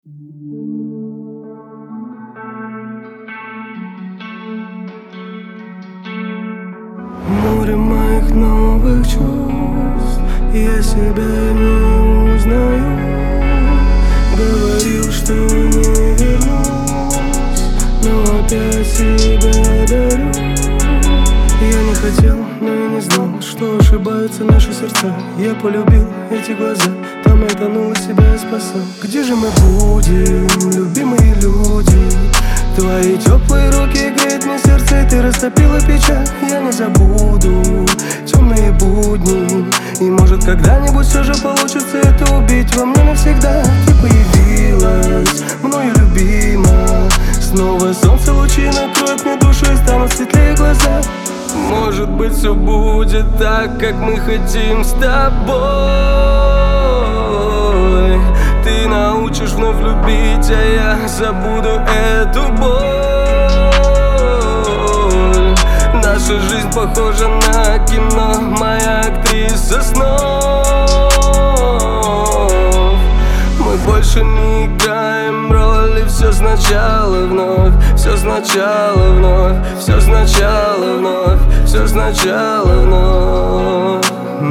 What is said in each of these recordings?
Море моих новых чувств, я себя не узнаю. Говорил, что не вернусь, но опять себя дарю. Я не хотел, но и не знал, что ошибаются наши сердца. Я полюбил эти глаза, там я тонул, себя спасал. Где же мы будем, любимые люди? Твои теплые руки греют мне сердце, и ты растопила печаль. Я не забуду темные будни, и может когда-нибудь все же получится это убить во мне навсегда. Ты появилась, мною любима, снова солнце лучи накроет мне душу и станут светлее глаза. Может быть, все будет так, как мы хотим с тобой. Ты научишь вновь любить, а я забуду эту боль. Наша жизнь похожа на кино, моя актриса снов. Мы больше не играем роли, все сначала вновь, все сначала вновь, все сначала вновь, все сначала вновь.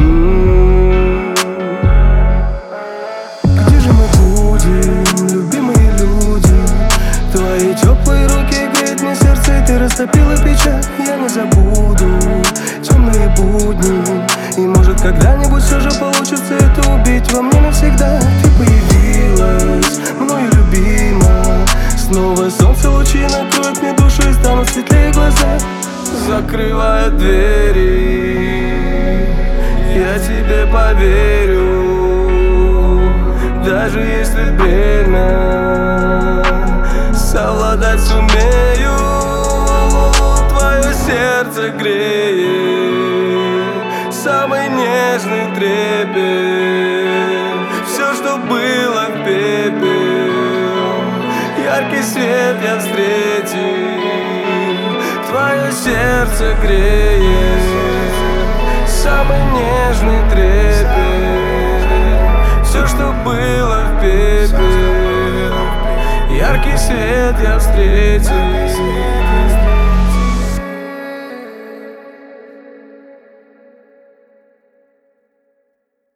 Где же мы будем, любимые люди? Твои теплые руки греют мне сердце, и ты растопила печаль. Я не забуду темные будни, и может когда-нибудь все же получится это убить во мне навсегда. Ты появилась, мною любима, снова солнце лучи накроет мне душу и станут светлее глаза. Закрывая двери, я тебе поверю, даже если время совладать сумею. Твое сердце греет самый нежный трепет. Все, что было в пепел, яркий свет я встретил. Твое сердце греет самый нежный трепет. Все, что было в пепел, яркий свет я встретил.